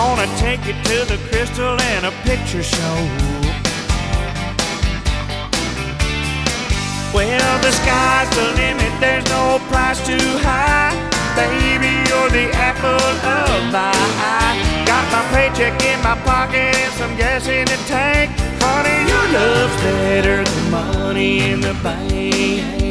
Gonna take you to the Crystal and a picture show. Well, the sky's the limit, there's no price too high. Baby, you're the apple of my eye. Got my paycheck in my pocket and some gas in the tank. Honey, your love's better than money in the bank.